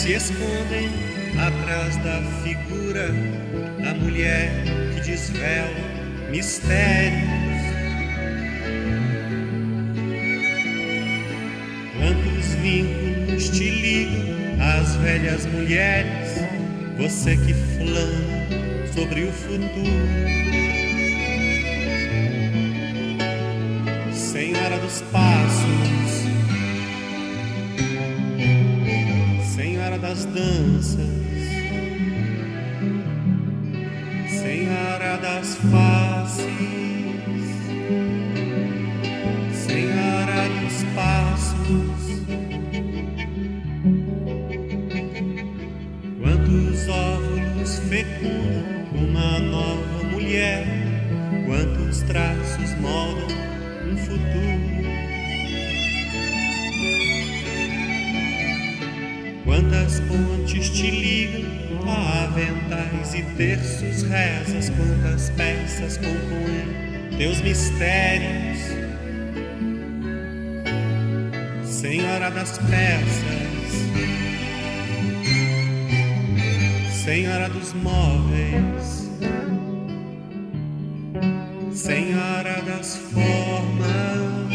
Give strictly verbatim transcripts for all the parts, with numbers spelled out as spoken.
se escondem atrás da figura da mulher que desvela mistérios. Quantos vínculos te ligam às velhas mulheres, você que flama sobre o futuro. Senhora dos passos, Senhora das danças, Senhora das faces, Senhora dos passos. Quantos óvulos fecundam uma nova mulher, quantos traços moldam um futuro. Quantas pontes te ligam a aventais e terços rezas, quantas peças compõem teus mistérios. Senhora das peças, Senhora dos móveis, Senhora das formas,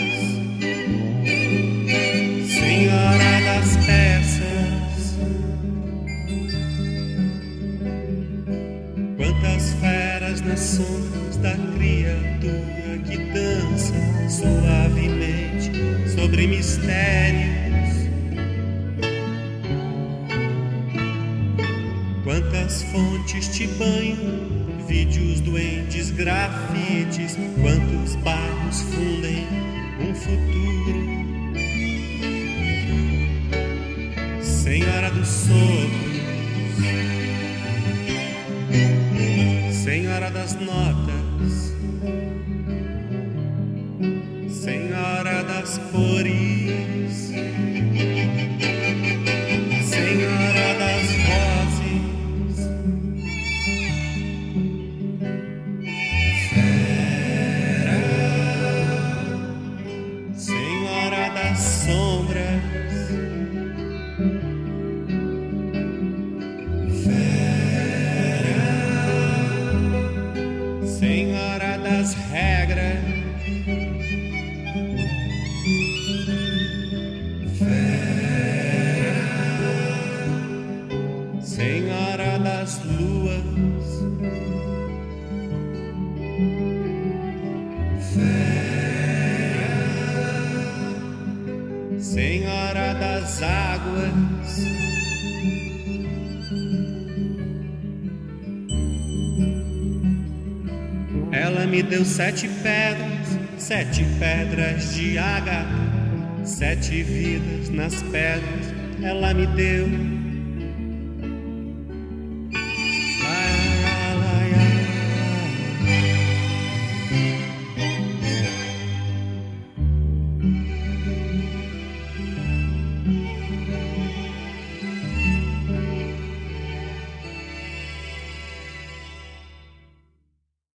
Senhora das peças. Quantas feras nas sombras da criatura que dança suavemente sobre mistérios. Quantas fontes te banham, vídeos doentes, grafites, quantos barros fundem um futuro. Senhora dos sopros, Senhora das notas, Senhora das cores, Senhora das vozes. Fera, Senhora das sombras, Fera, Senhora das regras, Fera, Senhora das luas, Fera, Senhora das águas. Ela me deu sete pedras, sete pedras de ágata, sete vidas nas pedras ela me deu.